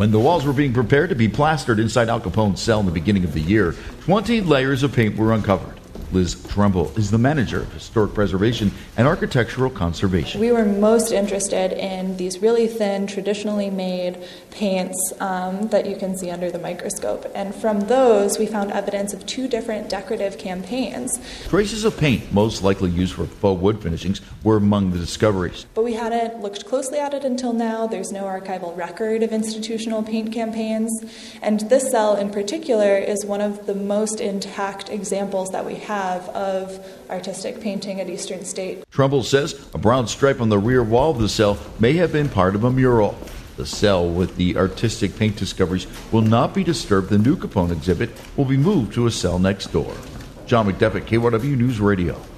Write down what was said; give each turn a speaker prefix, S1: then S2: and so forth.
S1: When the walls were being prepared to be plastered inside Al Capone's cell in the beginning of the year, 20 layers of paint were uncovered. Liz Trumbull is the manager of Historic Preservation and Architectural Conservation.
S2: We were most interested in these really thin, traditionally made paints that you can see under the microscope. And from those, we found evidence of 2 different decorative campaigns.
S1: Traces of paint, most likely used for faux wood finishings, were among the discoveries.
S2: But we hadn't looked closely at it until now. There's no archival record of institutional paint campaigns. And this cell in particular is one of the most intact examples that we have of artistic painting at Eastern State.
S1: Trumbull says a brown stripe on the rear wall of the cell may have been part of a mural. The cell with the artistic paint discoveries will not be disturbed. The new Capone exhibit will be moved to a cell next door. John McDevitt, KYW News Radio.